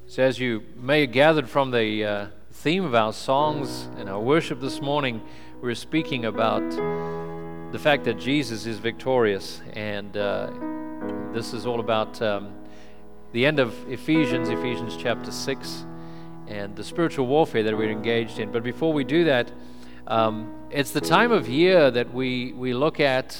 So as you may have gathered from the theme of our songs and our worship this morning, we're speaking about the fact that Jesus is victorious. And this is all about the end of Ephesians chapter 6, and the spiritual warfare that we're engaged in. But before we do that, it's the time of year that we look at.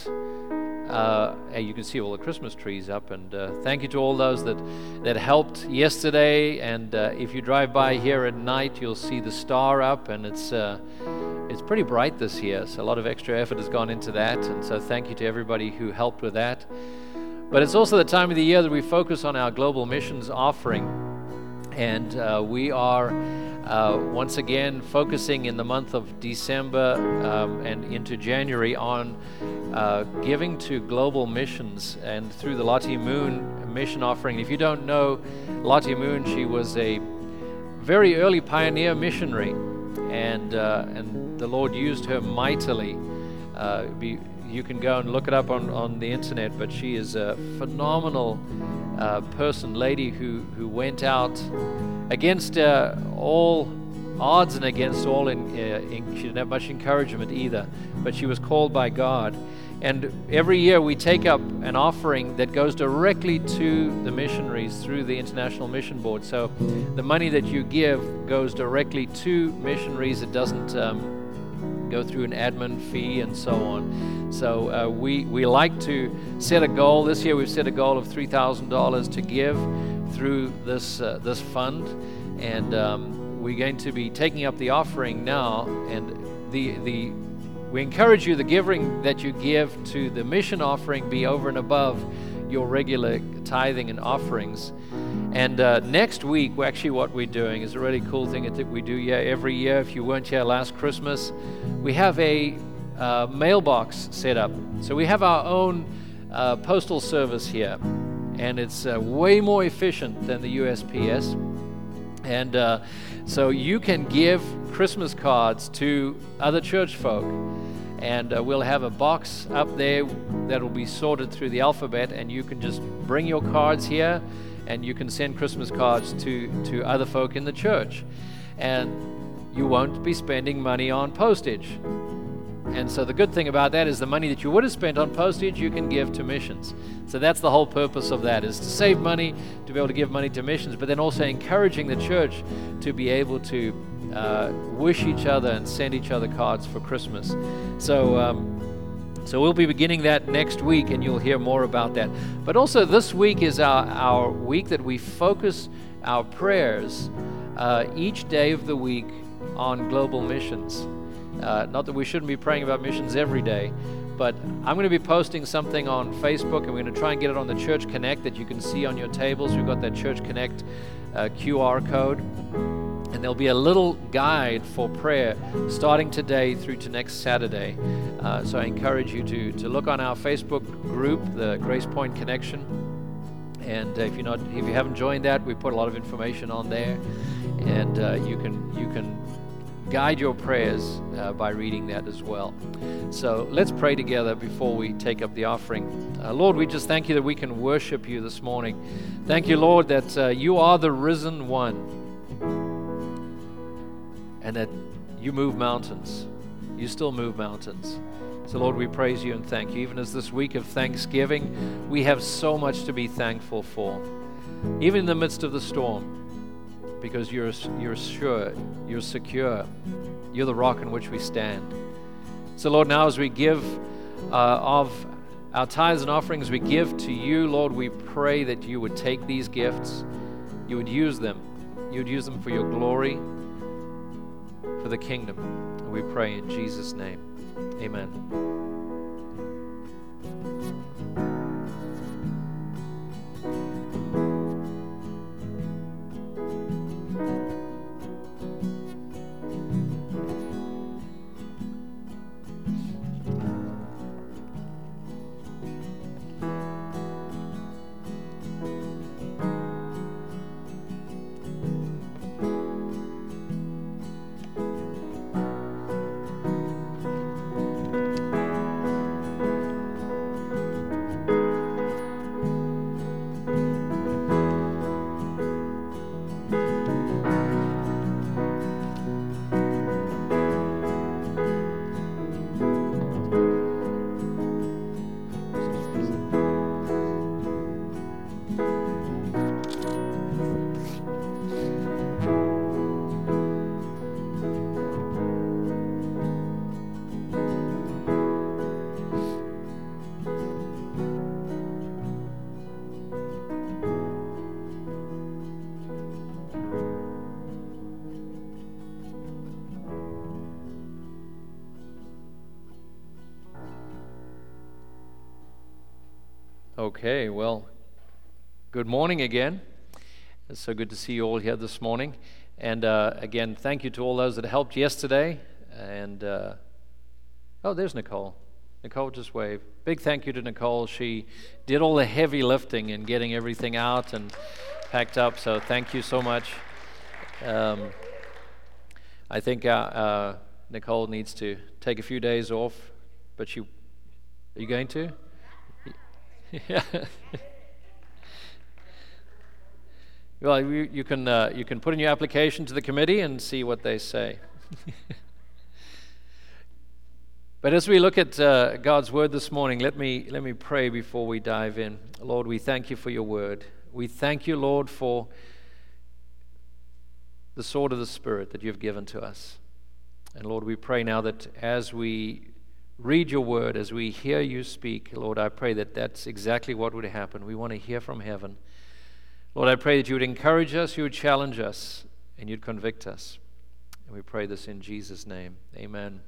You can see all the Christmas trees up, and thank you to all those that helped yesterday. And if you drive by here at night, you'll see the star up, and it's pretty bright this year. So a lot of extra effort has gone into that, and so thank you to everybody who helped with that. But it's also the time of the year that we focus on our global missions offering, and we are once again focusing in the month of December and into January on giving to global missions, and through the Lottie Moon mission offering. If you don't know Lottie Moon, she was a very early pioneer missionary, and the Lord used her mightily. You can go and look it up on the internet, but she is a phenomenal lady who went out against all odds and against all. She didn't have much encouragement either, but she was called by God. And every year we take up an offering that goes directly to the missionaries through the International Mission Board. So the money that you give goes directly to missionaries. It doesn't go through an admin fee and so on. So we like to set a goal. This year we've set a goal of $3,000 to give through this fund, and we're going to be taking up the offering now. And we encourage you, the giving that you give to the mission offering be over and above your regular tithing and offerings. And next week, what we're doing is a really cool thing that we do every year. If you weren't here last Christmas, we have a mailbox set up. So we have our own postal service here, and it's way more efficient than the USPS. And so you can give Christmas cards to other church folk, and we'll have a box up there that will be sorted through the alphabet, and you can just bring your cards here, and you can send Christmas cards to other folk in the church, and you won't be spending money on postage. And so the good thing about that is the money that you would have spent on postage, you can give to missions. So that's the whole purpose of that, is to save money, to be able to give money to missions, but then also encouraging the church to be able to wish each other and send each other cards for Christmas. So we'll be beginning that next week, and you'll hear more about that. But also this week is our week that we focus our prayers each day of the week on global missions. Not that we shouldn't be praying about missions every day, but I'm going to be posting something on Facebook, and we're going to try and get it on the Church Connect that you can see on your tables. We've got that Church Connect QR code, and there'll be a little guide for prayer starting today through to next Saturday. So I encourage you to look on our Facebook group, the Grace Point Connection, and if you haven't joined that, we put a lot of information on there, and you can guide your prayers by reading that as well. So let's pray together before we take up the offering. Lord, we just thank you that we can worship you this morning. Thank you, Lord, that you are the risen one, and that you move mountains. You still move mountains. So Lord, we praise you and thank you. Even as this week of Thanksgiving, we have so much to be thankful for, even in the midst of the storm, because you're sure, you're secure, you're the rock in which we stand. So Lord, now as we give of our tithes and offerings, we give to you, Lord, we pray that you would take these gifts, you would use them for your glory, for the kingdom. And we pray in Jesus' name. Amen. Okay, well, good morning again. It's so good to see you all here this morning. And again, thank you to all those that helped yesterday. And, oh, there's Nicole. Nicole just waved. Big thank you to Nicole. She did all the heavy lifting and getting everything out and packed up, so thank you so much. I think Nicole needs to take a few days off, but are you going to? Yeah. Well, you can put in your application to the committee and see what they say. But as we look at God's word this morning, let me pray before we dive in. Lord, we thank you for your word. We thank you, Lord, for the sword of the Spirit that you've given to us. And Lord, we pray now that as we read your word, as we hear you speak, Lord, I pray that that's exactly what would happen. We want to hear from heaven. Lord, I pray that you would encourage us, you would challenge us, and you'd convict us. And we pray this in Jesus' name. Amen.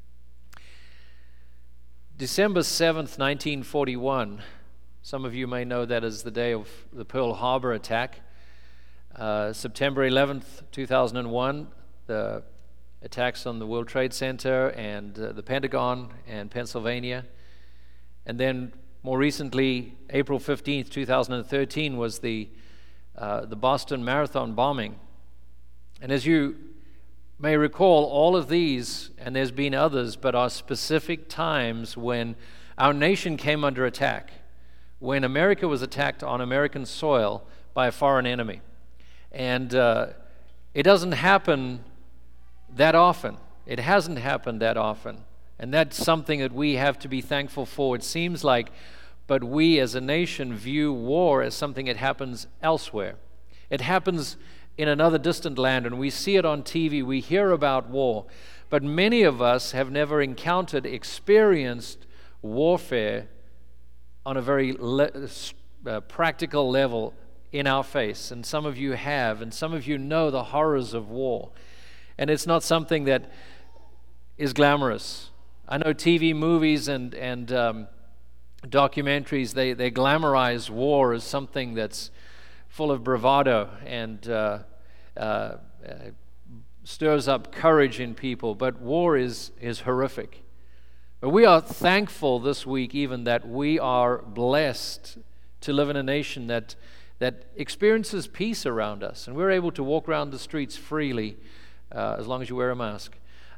December 7th, 1941. Some of you may know that as the day of the Pearl Harbor attack. September 11th, 2001, the attacks on the World Trade Center and the Pentagon and Pennsylvania. And then more recently, April 15th, 2013 was the Boston Marathon bombing. And as you may recall, all of these, and there's been others, but are specific times when our nation came under attack, when America was attacked on American soil by a foreign enemy. And it doesn't happen that often. It hasn't happened that often. And that's something that we have to be thankful for. It seems like, but we as a nation view war as something that happens elsewhere. It happens in another distant land, and we see it on TV, we hear about war. But many of us have never experienced warfare on a very practical level in our face. And some of you have, and some of you know the horrors of war. And it's not something that is glamorous. I know TV movies and documentaries, they glamorize war as something that's full of bravado and stirs up courage in people. But war is horrific. But we are thankful this week even that we are blessed to live in a nation that experiences peace around us. And we're able to walk around the streets freely as long as you wear a mask.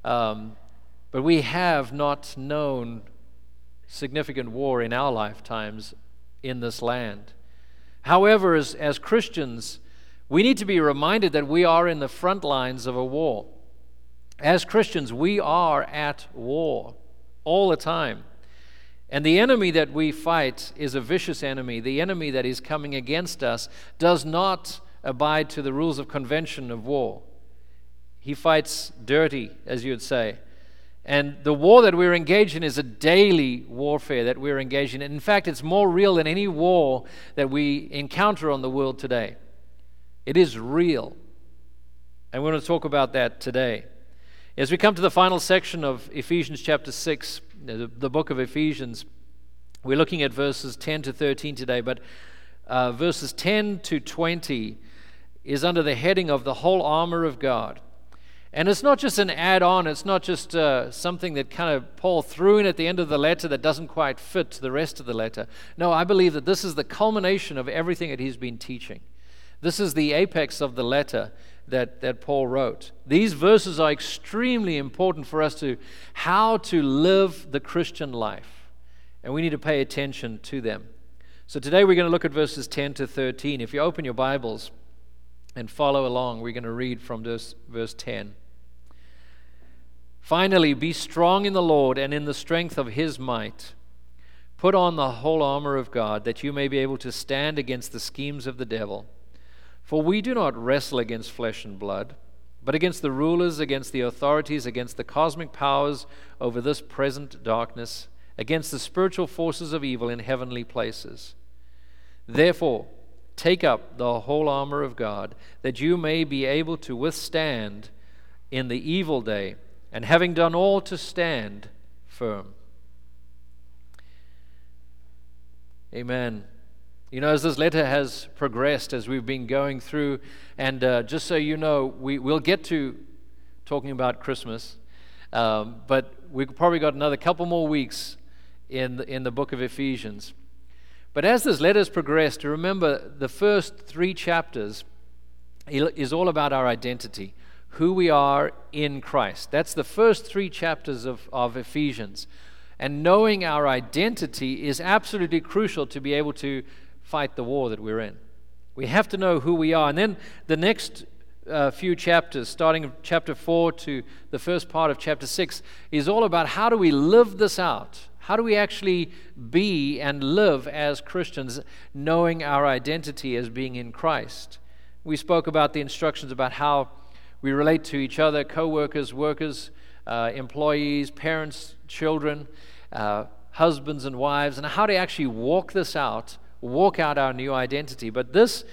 But we have not known significant war in our lifetimes in this land. However, as Christians, we need to be reminded that we are in the front lines of a war. As Christians, we are at war all the time. And the enemy that we fight is a vicious enemy. The enemy that is coming against us does not abide to the rules of convention of war. He fights dirty, as you would say. And the war that we're engaged in is a daily warfare that we're engaged in. In fact, it's more real than any war that we encounter on the world today. It is real. And we're going to talk about that today. As we come to the final section of Ephesians chapter 6, the book of Ephesians, we're looking at verses 10 to 13 today, but verses 10 to 20 is under the heading of the whole armor of God. And it's not just an add-on, it's not just something that kind of Paul threw in at the end of the letter that doesn't quite fit the rest of the letter. No, I believe that this is the culmination of everything that he's been teaching. This is the apex of the letter that Paul wrote. These verses are extremely important for us to how to live the Christian life. And we need to pay attention to them. So today we're going to look at verses 10 to 13. If you open your Bibles and follow along, we're going to read from verse 10. Finally, be strong in the Lord and in the strength of his might. Put on the whole armor of God, that you may be able to stand against the schemes of the devil. For we do not wrestle against flesh and blood, but against the rulers, against the authorities, against the cosmic powers over this present darkness, against the spiritual forces of evil in heavenly places. Therefore, take up the whole armor of God, that you may be able to withstand in the evil day, and having done all, to stand firm. Amen. You know, as this letter has progressed, as we've been going through, and just so you know, we'll get to talking about Christmas, but we've probably got another couple more weeks in the book of Ephesians. But as this letter has progressed, remember the first 3 chapters is all about our identity, who we are in Christ. That's the first 3 chapters of Ephesians. And knowing our identity is absolutely crucial to be able to fight the war that we're in. We have to know who we are. And then the next few chapters, starting chapter 4 to the first part of chapter 6, is all about how do we live this out? How do we actually be and live as Christians, knowing our identity as being in Christ? We spoke about the instructions about how we relate to each other, co-workers, workers, employees, parents, children, husbands and wives, and how to actually walk out our new identity. But this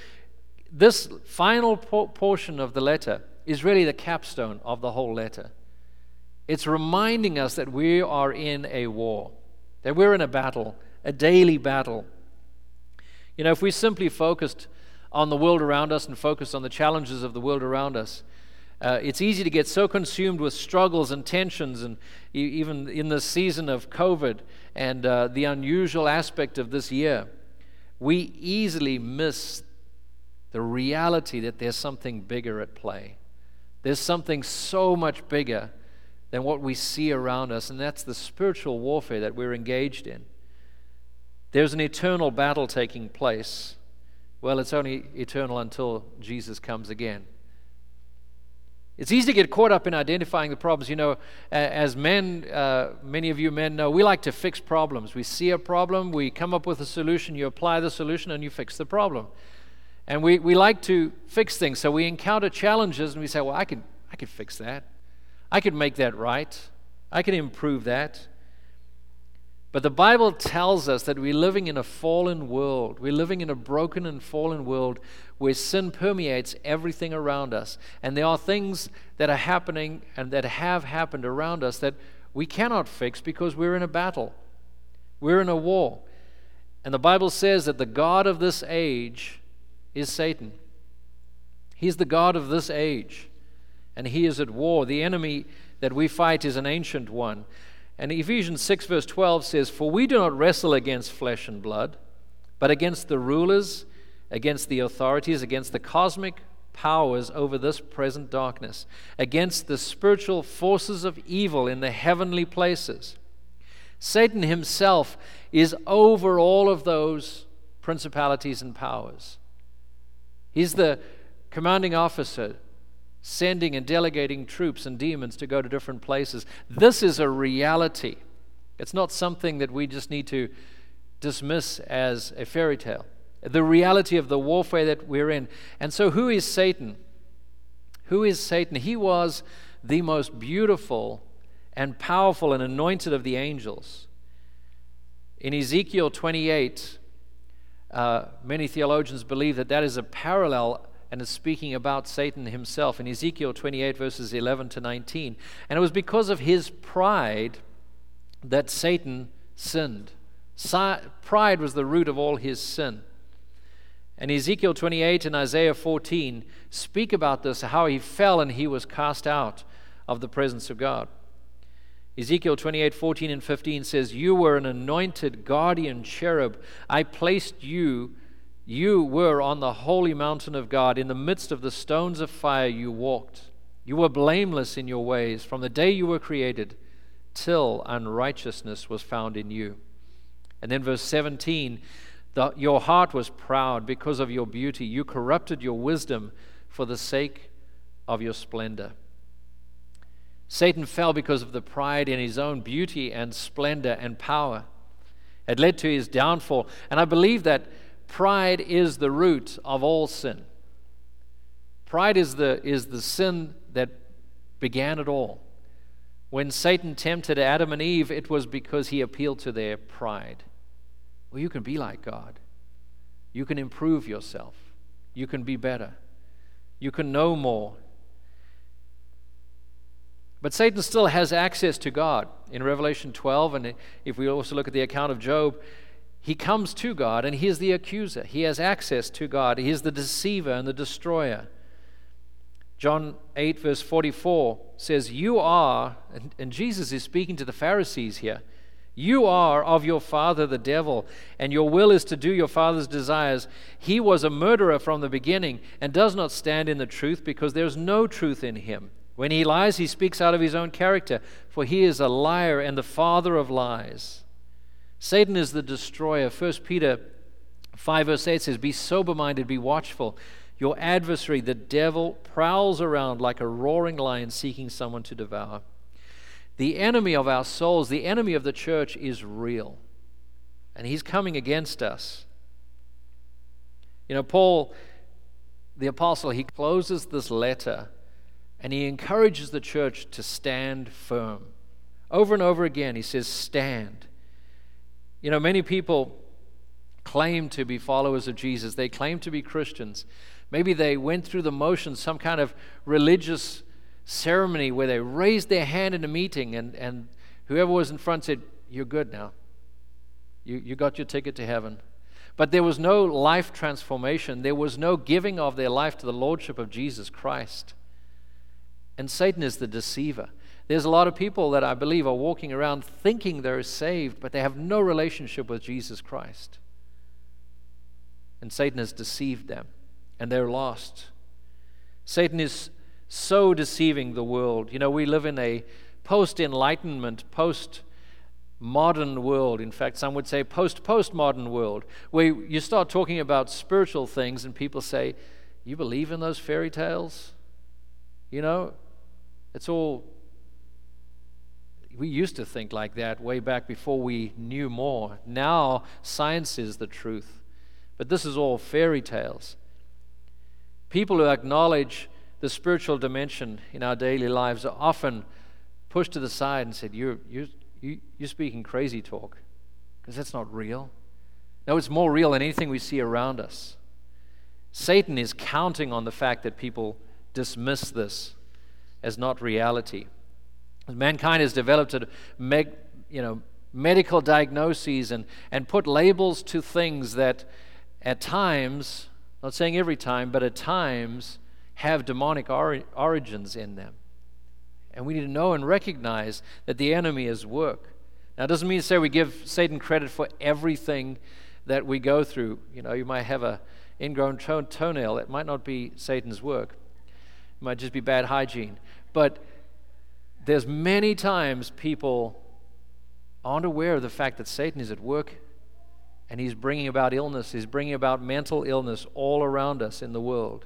final portion of the letter is really the capstone of the whole letter. It's reminding us that we are in a war, that we're in a battle, a daily battle. You know, if we simply focused on the world around us and focused on the challenges of the world around us, it's easy to get so consumed with struggles and tensions, and even in the season of COVID and the unusual aspect of this year, we easily miss the reality that there's something bigger at play. There's something so much bigger than what we see around us, and that's the spiritual warfare that we're engaged in. There's an eternal battle taking place. Well, it's only eternal until Jesus comes again. It's easy to get caught up in identifying the problems. You know, as men, many of you men know, we like to fix problems. We see a problem, we come up with a solution, you apply the solution, and you fix the problem. And we like to fix things. So we encounter challenges, and we say, well, I could fix that. I could make that right. I can improve that. But the Bible tells us that we're living in a fallen world. We're living in a broken and fallen world where sin permeates everything around us. And there are things that are happening and that have happened around us that we cannot fix because we're in a battle. We're in a war. And the Bible says that the god of this age is Satan. He's the god of this age, and he is at war. The enemy that we fight is an ancient one. And Ephesians 6 verse 12 says, "For we do not wrestle against flesh and blood, but against the rulers, against the authorities, against the cosmic powers over this present darkness, against the spiritual forces of evil in the heavenly places." Satan himself is over all of those principalities and powers. He's the commanding officer, sending and delegating troops and demons to go to different places. This is a reality. It's not something that we just need to dismiss as a fairy tale. The reality of the warfare that we're in. And so who is Satan? Who is Satan? He was the most beautiful and powerful and anointed of the angels. In Ezekiel 28, many theologians believe that is a parallel and is speaking about Satan himself in Ezekiel 28 verses 11 to 19. And it was because of his pride that Satan sinned. Pride was the root of all his sin. And Ezekiel 28 and Isaiah 14 speak about this, how he fell and he was cast out of the presence of God. Ezekiel 28, 14 and 15 says, "You were an anointed guardian cherub. I placed you. You were on the holy mountain of God. In the midst of the stones of fire you walked. You were blameless in your ways from the day you were created till unrighteousness was found in you." And then verse 17, "Your heart was proud because of your beauty. You corrupted your wisdom for the sake of your splendor." Satan fell because of the pride in his own beauty and splendor and power. It led to his downfall. And I believe that pride is the root of all sin. Pride is the sin that began it all. When Satan tempted Adam and Eve, it was because he appealed to their pride. Well, you can be like God. You can improve yourself. You can be better. You can know more. But Satan still has access to God. In Revelation 12, and if we also look at the account of Job, he comes to God, and he is the accuser. He has access to God. He is the deceiver and the destroyer. John 8, verse 44 says, you are, and Jesus is speaking to the Pharisees here, you are of your father the devil, and your will is to do your father's desires. He was a murderer from the beginning and does not stand in the truth, because there is no truth in him. When he lies, he speaks out of his own character, for he is a liar and the father of lies. Satan is the destroyer. 1 Peter 5 verse 8 says, be sober-minded, be watchful. Your adversary, the devil, prowls around like a roaring lion seeking someone to devour. The enemy of our souls, the enemy of the church, is real. And he's coming against us. You know, Paul, the apostle, he closes this letter and he encourages the church to stand firm. Over and over again, he says, stand. You know, many people claim to be followers of Jesus. They claim to be Christians. Maybe they went through the motions, some kind of religious ceremony where they raised their hand in a meeting, and whoever was in front said, you're good now. You got your ticket to heaven. But there was no life transformation. There was no giving of their life to the Lordship of Jesus Christ. And Satan is the deceiver. There's a lot of people that I believe are walking around thinking they're saved, but they have no relationship with Jesus Christ. And Satan has deceived them, and they're lost. Satan is so deceiving the world. You know, we live in a post-enlightenment, post-modern world. In fact, some would say post-postmodern world, where you start talking about spiritual things and people say, you believe in those fairy tales? You know, it's all... We used to think like that way back before we knew more. Now, science is the truth. But this is all fairy tales. People who acknowledge the spiritual dimension in our daily lives are often pushed to the side and said, you're speaking crazy talk, because that's not real. No, it's more real than anything we see around us. Satan is counting on the fact that people dismiss this as not reality. Mankind has developed medical diagnoses and put labels to things that at times, not saying every time, but at times have demonic origins in them. And we need to know and recognize that the enemy is work. Now, it doesn't mean to say we give Satan credit for everything that we go through. You know, you might have an ingrown toenail. That might not be Satan's work. It might just be bad hygiene. But there's many times people aren't aware of the fact that Satan is at work, and he's bringing about illness. He's bringing about mental illness all around us in the world.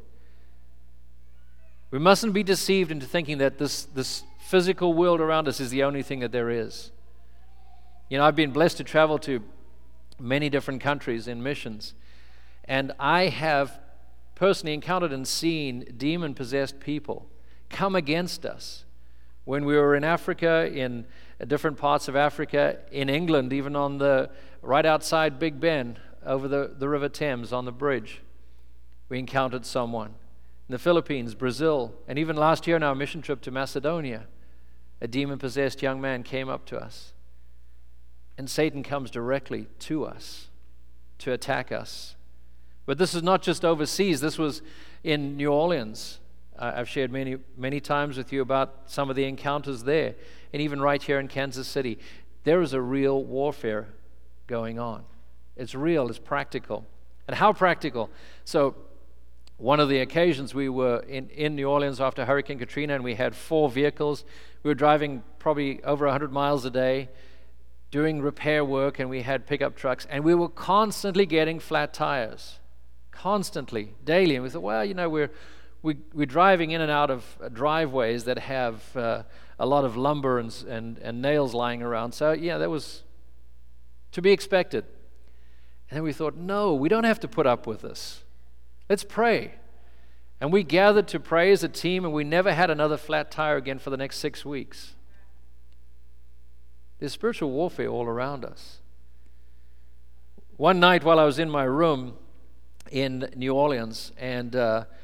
We mustn't be deceived into thinking that this physical world around us is the only thing that there is. You know, I've been blessed to travel to many different countries in missions, and I have personally encountered and seen demon-possessed people come against us. When we were in Africa, in different parts of Africa, in England, even on right outside Big Ben, over the River Thames on the bridge, we encountered someone. In the Philippines, Brazil, and even last year on our mission trip to Macedonia, a demon-possessed young man came up to us. And Satan comes directly to us to attack us. But this is not just overseas. This was in New Orleans. I've shared many times with you about some of the encounters there. And even right here in Kansas City, there is a real warfare going on. It's real, it's practical. And how practical? So one of the occasions we were in New Orleans after Hurricane Katrina, and we had 4 vehicles. We were driving probably over 100 miles a day, doing repair work, and we had pickup trucks, and we were constantly getting flat tires. Constantly, daily. And we thought, well, you know, we're driving in and out of driveways that have a lot of lumber and nails lying around. So, yeah, that was to be expected. And then we thought, no, we don't have to put up with this. Let's pray. And we gathered to pray as a team, and we never had another flat tire again for the next 6 weeks. There's spiritual warfare all around us. One night while I was in my room in New Orleans, and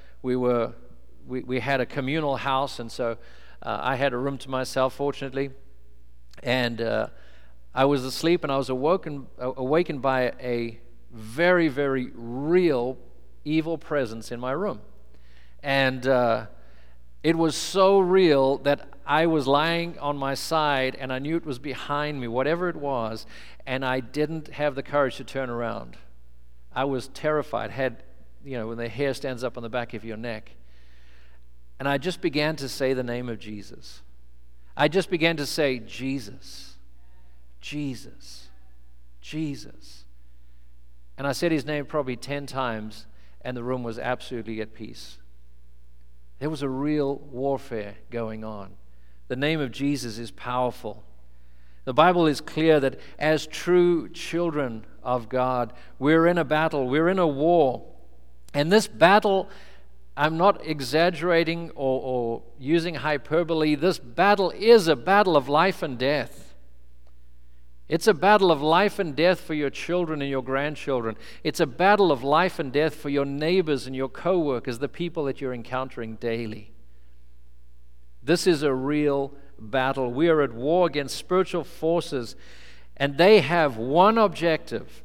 we had a communal house, and so I had a room to myself, fortunately, and I was asleep and I was awakened by a very, very real evil presence in my room. And it was so real that I was lying on my side and I knew it was behind me, whatever it was, and I didn't have the courage to turn around. I was terrified, when the hair stands up on the back of your neck. And I just began to say the name of Jesus. I just began to say, Jesus, Jesus, Jesus. And I said his name probably 10 times, and the room was absolutely at peace. There was a real warfare going on. The name of Jesus is powerful. The Bible is clear that as true children of God, we're in a battle, we're in a war. And this battle, I'm not exaggerating or using hyperbole, this battle is a battle of life and death. It's a battle of life and death for your children and your grandchildren. It's a battle of life and death for your neighbors and your co-workers, the people that you're encountering daily. This is a real battle. We are at war against spiritual forces, and they have one objective: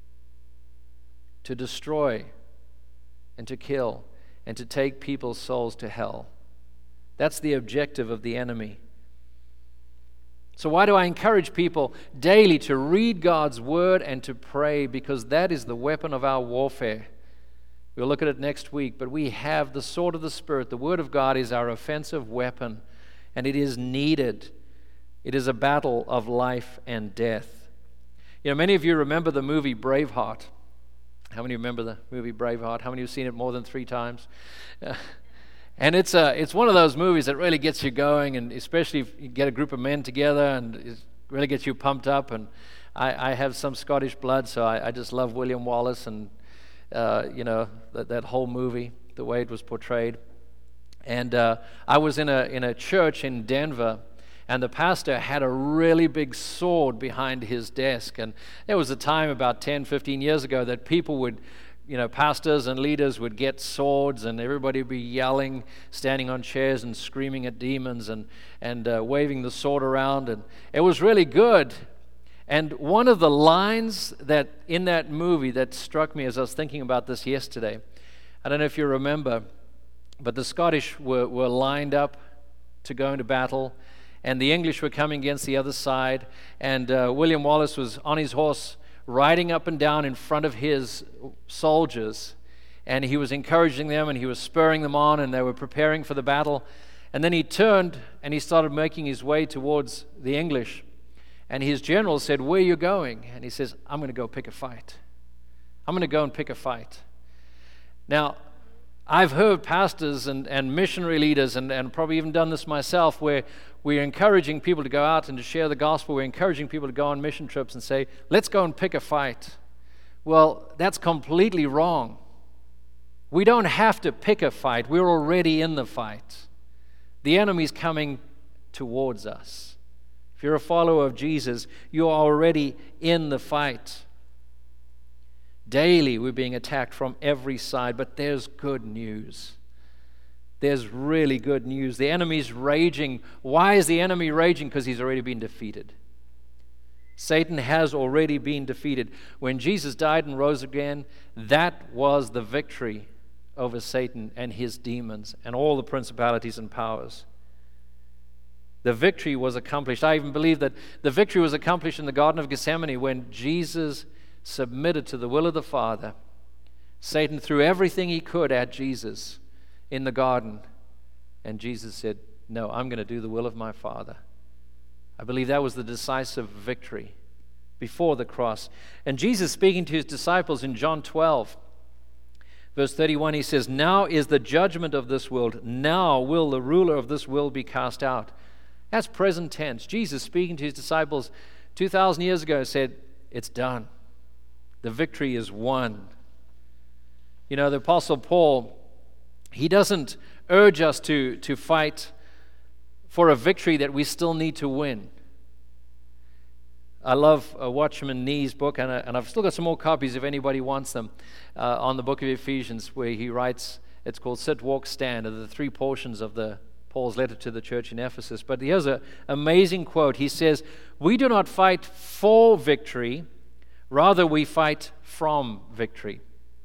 to destroy and to kill and to take people's souls to hell. That's the objective of the enemy. So why do I encourage people daily to read God's word and to pray? Because that is the weapon of our warfare. We'll look at it next week, but we have the sword of the Spirit. The word of God is our offensive weapon, and it is needed. It is a battle of life and death. Many of you remember the movie Braveheart. How many remember the movie Braveheart? How many have seen it more than 3 times? And it's one of those movies that really gets you going, and especially if you get a group of men together, and it really gets you pumped up. And I have some Scottish blood, so I just love William Wallace and that whole movie, the way it was portrayed. And I was in a church in Denver, and the pastor had a really big sword behind his desk. And there was a time about 10, 15 years ago that people would, pastors and leaders would get swords, and everybody would be yelling, standing on chairs and screaming at demons and waving the sword around. And it was really good. And one of the lines that in that movie that struck me as I was thinking about this yesterday, I don't know if you remember, but the Scottish were lined up to go into battle, and the English were coming against the other side, and William Wallace was on his horse riding up and down in front of his soldiers, and he was encouraging them and he was spurring them on, and they were preparing for the battle. And then he turned and he started making his way towards the English, and his general said, "Where are you going?" And he says, "I'm going to go pick a fight. I'm going to go and pick a fight." Now, I've heard pastors and missionary leaders, and probably even done this myself, where we're encouraging people to go out and to share the gospel. We're encouraging people to go on mission trips and say, "Let's go and pick a fight." Well, that's completely wrong. We don't have to pick a fight. We're already in the fight. The enemy's coming towards us. If you're a follower of Jesus, you're already in the fight. Daily we're being attacked from every side, but there's good news. There's really good news. The enemy's raging. Why is the enemy raging? Because he's already been defeated. Satan has already been defeated. When Jesus died and rose again, that was the victory over Satan and his demons and all the principalities and powers. The victory was accomplished. I even believe that the victory was accomplished in the Garden of Gethsemane when Jesus submitted to the will of the Father. Satan threw everything he could at Jesus in the garden, and Jesus said, "No, I'm going to do the will of my Father." I believe that was the decisive victory before the cross. And Jesus, speaking to his disciples in John 12, verse 31, he says, "Now is the judgment of this world. Now will the ruler of this world be cast out." That's present tense. Jesus, speaking to his disciples 2,000 years ago, said, "It's done. The victory is won." The Apostle Paul, he doesn't urge us to fight for a victory that we still need to win. I love Watchman Nee's book, and I've still got some more copies if anybody wants them, on the book of Ephesians, where he writes, it's called Sit, Walk, Stand, are the 3 portions of the Paul's letter to the church in Ephesus. But here's an amazing quote. He says, "We do not fight for victory, rather we fight from victory."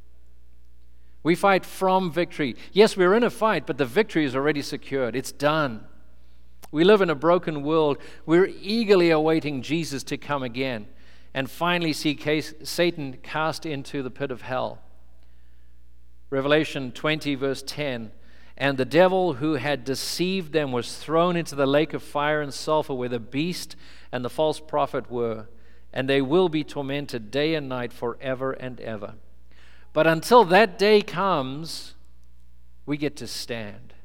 We fight from victory. Yes, we're in a fight, but the victory is already secured. It's done. We live in a broken world. We're eagerly awaiting Jesus to come again and finally see Satan cast into the pit of hell. Revelation 20, verse 10, "And the devil who had deceived them was thrown into the lake of fire and sulfur where the beast and the false prophet were, and they will be tormented day and night forever and ever." But until that day comes, we get to stand.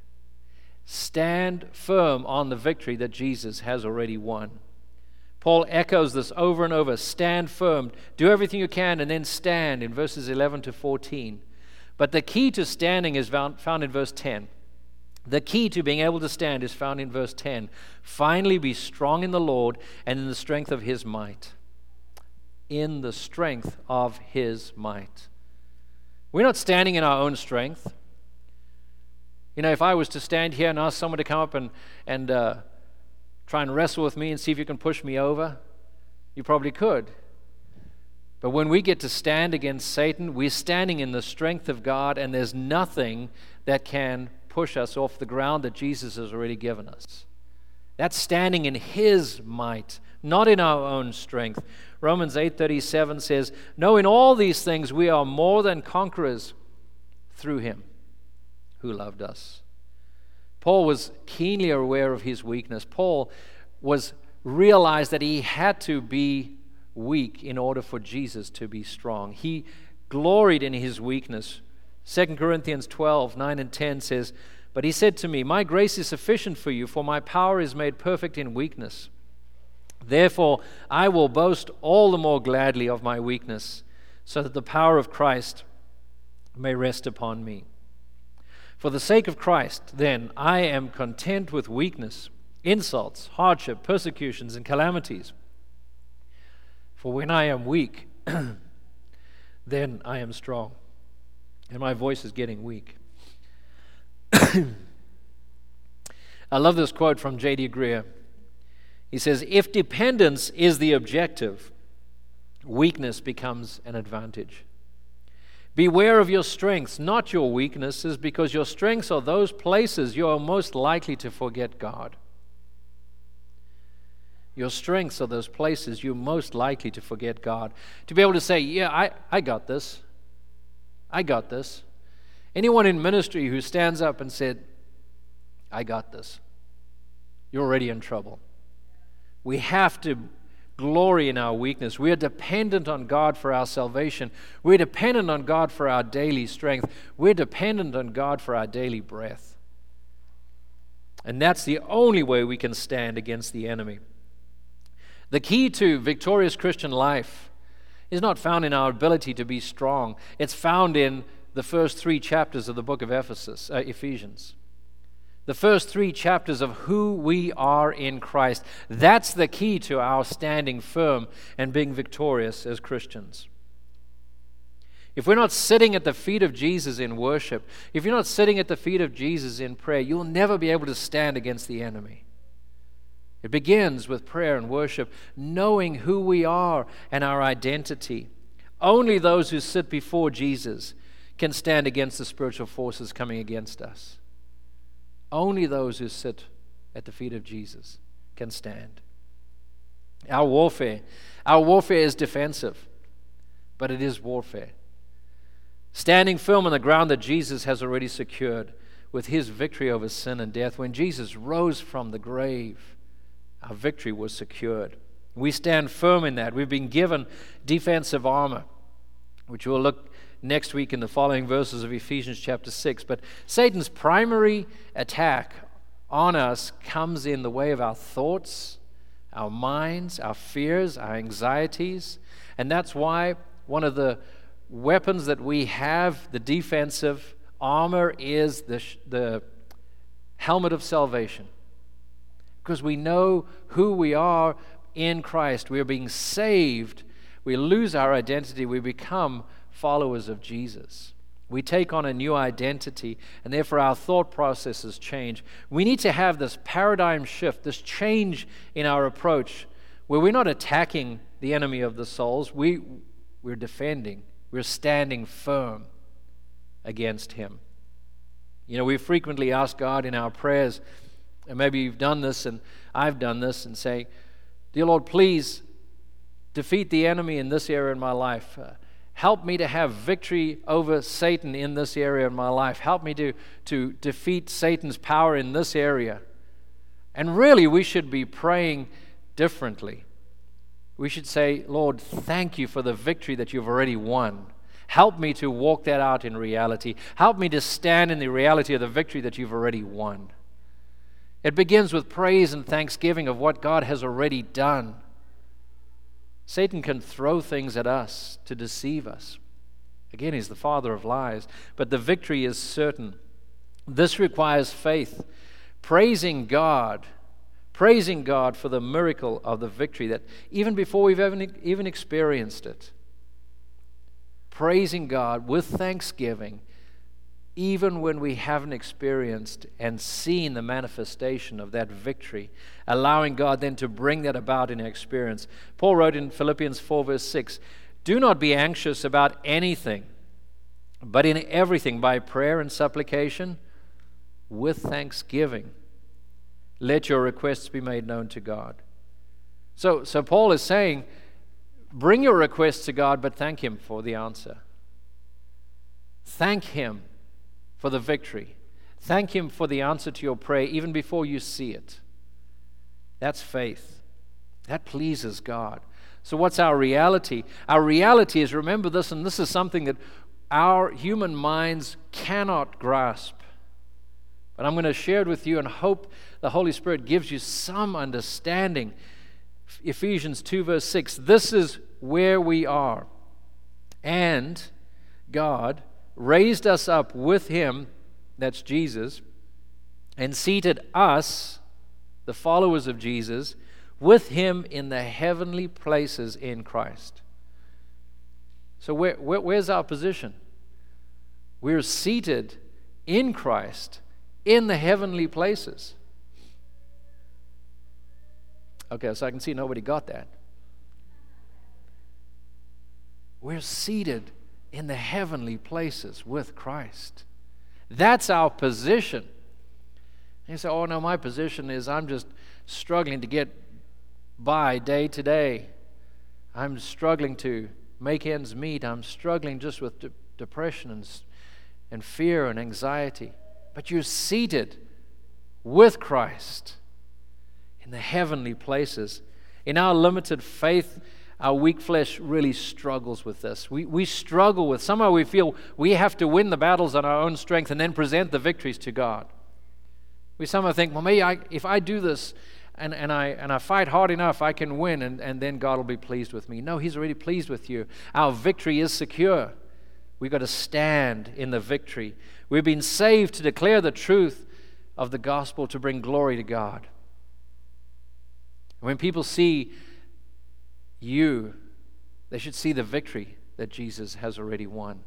Stand firm on the victory that Jesus has already won. Paul echoes this over and over. Stand firm. Do everything you can and then stand in verses 11 to 14. But the key to standing is found in verse 10. The key to being able to stand is found in verse 10. "Finally be strong in the Lord and in the strength of His might." In the strength of His might. We're not standing in our own strength. You know, if I was to stand here and ask someone to come up and try and wrestle with me and see if you can push me over, you probably could. But when we get to stand against Satan, we're standing in the strength of God, and there's nothing that can push us off the ground that Jesus has already given us. That's standing in His might, not in our own strength. Romans 8:37 says, "No, in all these things we are more than conquerors through Him who loved us." Paul was keenly aware of his weakness. Paul realized that he had to be weak in order for Jesus to be strong. He gloried in his weakness. 2 Corinthians 12:9 and 10 says, "But he said to me, 'My grace is sufficient for you, for my power is made perfect in weakness. Therefore, I will boast all the more gladly of my weakness, so that the power of Christ may rest upon me. For the sake of Christ, then, I am content with weakness, insults, hardship, persecutions, and calamities. For when I am weak, then I am strong.'" And my voice is getting weak. I love this quote from J.D. Greear. He says, "If dependence is the objective, weakness becomes an advantage. Beware of your strengths, not your weaknesses, because your strengths are those places you are most likely to forget God." Your strengths are those places you're most likely to forget God. To be able to say, "Yeah, I got this. I got this." Anyone in ministry who stands up and said, "I got this," you're already in trouble. We have to glory in our weakness. We are dependent on God for our salvation. We're dependent on God for our daily strength. We're dependent on God for our daily breath. And that's the only way we can stand against the enemy. The key to victorious Christian life is not found in our ability to be strong. It's found in the first 3 chapters of the book of Ephesians. The first 3 chapters of who we are in Christ. That's the key to our standing firm and being victorious as Christians. If we're not sitting at the feet of Jesus in worship, if you're not sitting at the feet of Jesus in prayer, you'll never be able to stand against the enemy. It begins with prayer and worship, knowing who we are and our identity. Only those who sit before Jesus can stand against the spiritual forces coming against us. Only those who sit at the feet of Jesus can stand. Our warfare is defensive, but it is warfare. Standing firm on the ground that Jesus has already secured with His victory over sin and death. When Jesus rose from the grave, our victory was secured. We stand firm in that. We've been given defensive armor, which we'll look next week in the following verses of Ephesians chapter 6. But Satan's primary attack on us comes in the way of our thoughts, our minds, our fears, our anxieties. And that's why one of the weapons that we have, the defensive armor, is the helmet of salvation. Because we know who we are in Christ. We are being saved. We lose our identity. We become followers of Jesus. We take on a new identity, and therefore our thought processes change. We need to have this paradigm shift, this change in our approach, where we're not attacking the enemy of the souls, we're defending, we're standing firm against him. We frequently ask God in our prayers, and maybe you've done this and I've done this, and say, "Dear Lord, please defeat the enemy in this area in my life. Help me to have victory over Satan in this area in my life. Help me to defeat Satan's power in this area." And really, we should be praying differently. We should say, "Lord, thank you for the victory that you've already won. Help me to walk that out in reality. Help me to stand in the reality of the victory that you've already won." It begins with praise and thanksgiving of what God has already done. Satan can throw things at us to deceive us. Again, he's the father of lies, but the victory is certain. This requires faith, praising God for the miracle of the victory that even before we've even experienced it. Praising God with thanksgiving, even when we haven't experienced and seen the manifestation of that victory, allowing God then to bring that about in our experience. Paul wrote in Philippians 4 verse 6, "Do not be anxious about anything, but in everything by prayer and supplication, with thanksgiving, let your requests be made known to God." So Paul is saying, bring your requests to God, but thank Him for the answer. Thank Him for the victory. Thank Him for the answer to your prayer even before you see it. That's faith. That pleases God. So what's our reality? Our reality is, remember this, and this is something that our human minds cannot grasp. But I'm going to share it with you and hope the Holy Spirit gives you some understanding. Ephesians 2 verse 6, this is where we are. And God raised us up with Him, that's Jesus, and seated us, the followers of Jesus, with Him in the heavenly places in Christ. So where's our position? We're seated in Christ in the heavenly places. Okay, so I can see nobody got that. We're seated in the heavenly places with Christ. That's our position. And you say, "Oh no, my position is I'm just struggling to get by day to day. I'm struggling to make ends meet. I'm struggling just with depression and fear and anxiety." But you're seated with Christ in the heavenly places. In our limited faith, our weak flesh really struggles with this. We struggle with, somehow we feel we have to win the battles on our own strength and then present the victories to God. We somehow think, well, maybe if I do this and I fight hard enough, I can win and then God will be pleased with me. No, He's already pleased with you. Our victory is secure. We've got to stand in the victory. We've been saved to declare the truth of the gospel to bring glory to God. When people see you, they should see the victory that Jesus has already won.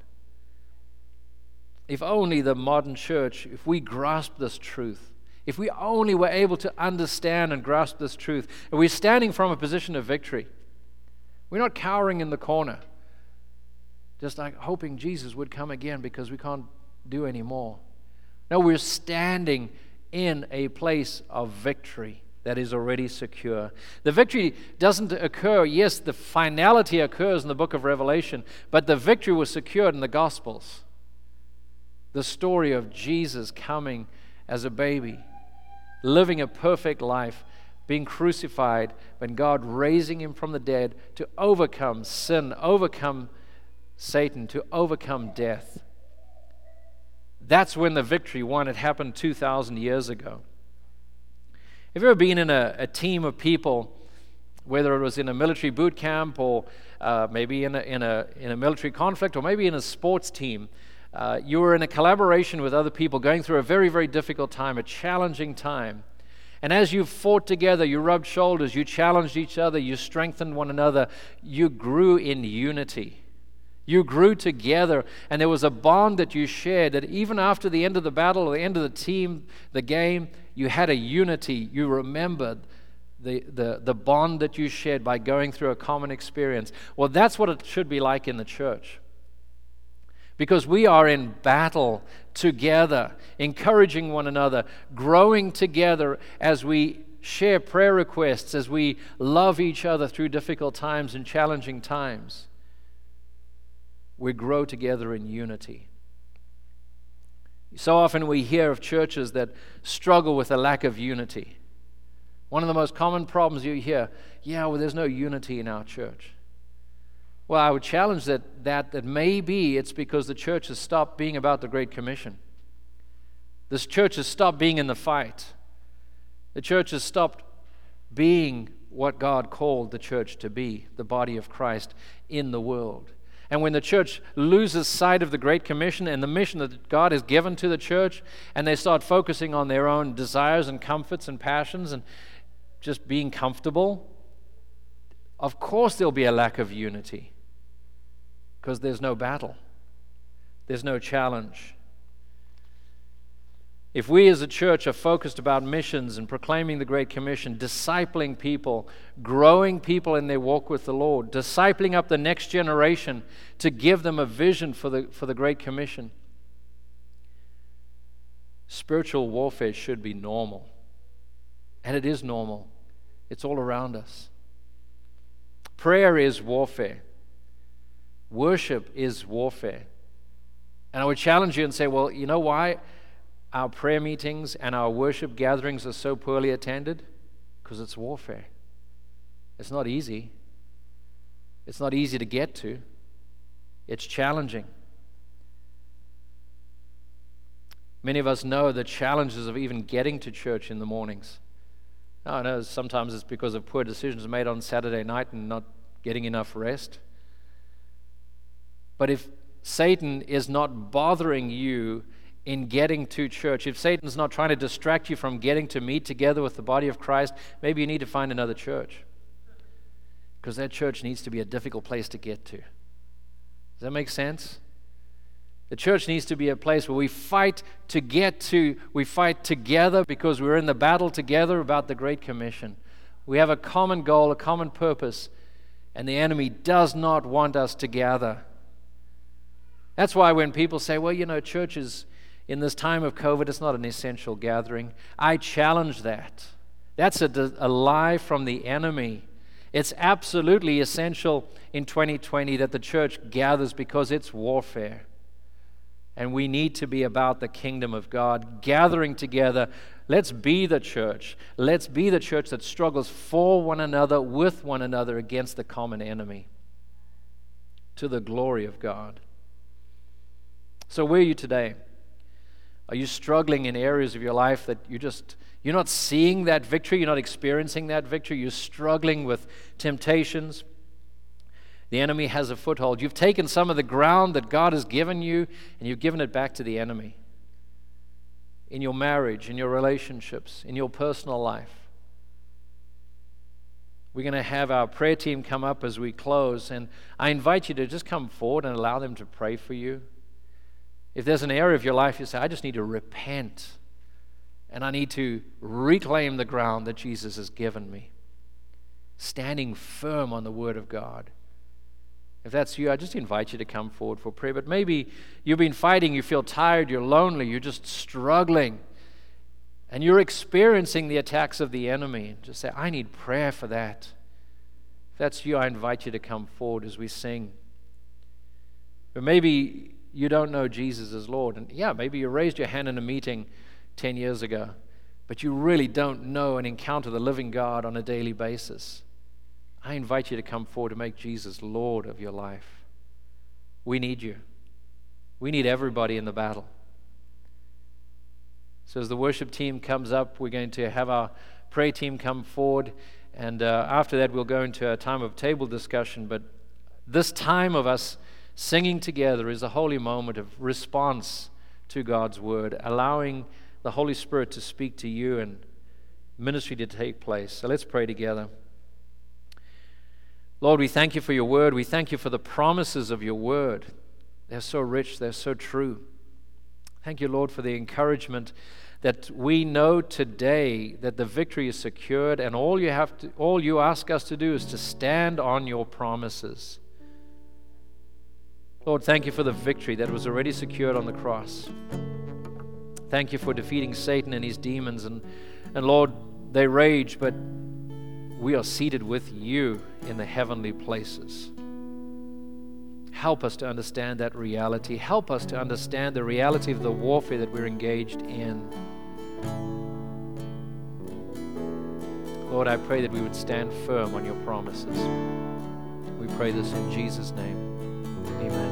If only the modern church, if we grasp this truth, if we only were able to understand and grasp this truth, and we're standing from a position of victory. We're not cowering in the corner, just like hoping Jesus would come again because we can't do any more. No, we're standing in a place of victory that is already secure. The victory doesn't occur, yes, the finality occurs in the book of Revelation, but the victory was secured in the Gospels. The story of Jesus coming as a baby, living a perfect life, being crucified, and God raising Him from the dead to overcome sin, overcome Satan, to overcome death. That's when the victory won. It happened 2,000 years ago. Have you ever been in a team of people, whether it was in a military boot camp or maybe in a military conflict or maybe in a sports team? You were in a collaboration with other people going through a very, very difficult time, a challenging time. And as you fought together, you rubbed shoulders, you challenged each other, you strengthened one another, you grew in unity. You grew together, and there was a bond that you shared, that even after the end of the battle or the end of the team, the game, you had a unity. You remembered the bond that you shared by going through a common experience. Well, that's what it should be like in the church. Because we are in battle together, encouraging one another, growing together as we share prayer requests, as we love each other through difficult times and challenging times. We grow together in unity. So often we hear of churches that struggle with a lack of unity. One of the most common problems you hear, there's no unity in our church. Well, I would challenge that maybe it's because the church has stopped being about the Great Commission. This church has stopped being in the fight. The church has stopped being what God called the church to be, the body of Christ in the world. And when the church loses sight of the Great Commission and the mission that God has given to the church, and they start focusing on their own desires and comforts and passions and just being comfortable, of course there'll be a lack of unity, because there's no battle. There's no challenge. If we as a church are focused about missions and proclaiming the Great Commission, discipling people, growing people in their walk with the Lord, discipling up the next generation to give them a vision for the Great Commission, spiritual warfare should be normal. And it is normal. It's all around us. Prayer is warfare. Worship is warfare. And I would challenge you and say, well, you know why our prayer meetings and our worship gatherings are so poorly attended? Because it's warfare. It's not easy. It's not easy to get to. It's challenging. Many of us know the challenges of even getting to church in the mornings. Now, I know sometimes it's because of poor decisions made on Saturday night and not getting enough rest. But if Satan is not bothering you in getting to church, if Satan's not trying to distract you from getting to meet together with the body of Christ, maybe you need to find another church. Because that church needs to be a difficult place to get to. Does that make sense? The church needs to be a place where we fight to get to, we fight together because we're in the battle together about the Great Commission. We have a common goal, a common purpose, and the enemy does not want us to gather. That's why when people say, well, churches in this time of COVID, it's not an essential gathering, I challenge that. That's a lie from the enemy. It's absolutely essential in 2020 that the church gathers because it's warfare. And we need to be about the kingdom of God, gathering together. Let's be the church. Let's be the church that struggles for one another, with one another, against the common enemy, to the glory of God. So where are you today? Are you struggling in areas of your life that you're not seeing that victory, you're not experiencing that victory, you're struggling with temptations? The enemy has a foothold. You've taken some of the ground that God has given you and you've given it back to the enemy. In your marriage, in your relationships, in your personal life. We're going to have our prayer team come up as we close, and I invite you to just come forward and allow them to pray for you. If there's an area of your life you say, I just need to repent and I need to reclaim the ground that Jesus has given me, standing firm on the Word of God. If that's you, I just invite you to come forward for prayer. But maybe you've been fighting, you feel tired, you're lonely, you're just struggling, and you're experiencing the attacks of the enemy. And just say, I need prayer for that. If that's you, I invite you to come forward as we sing. But maybe you don't know Jesus as Lord. And maybe you raised your hand in a meeting 10 years ago, but you really don't know and encounter the living God on a daily basis. I invite you to come forward to make Jesus Lord of your life. We need you. We need everybody in the battle. So as the worship team comes up, we're going to have our prayer team come forward, and after that we'll go into a time of table discussion. But this time of us singing together is a holy moment of response to God's Word, allowing the Holy Spirit to speak to you and ministry to take place. So let's pray together. Lord, we thank you for your word. We thank you for the promises of your word. They're so rich. They're so true. Thank you, Lord, for the encouragement that we know today that the victory is secured, and all you ask us to do is to stand on your promises. Lord, thank you for the victory that was already secured on the cross. Thank you for defeating Satan and his demons. And Lord, they rage, but we are seated with you in the heavenly places. Help us to understand that reality. Help us to understand the reality of the warfare that we're engaged in. Lord, I pray that we would stand firm on your promises. We pray this in Jesus' name. Amen.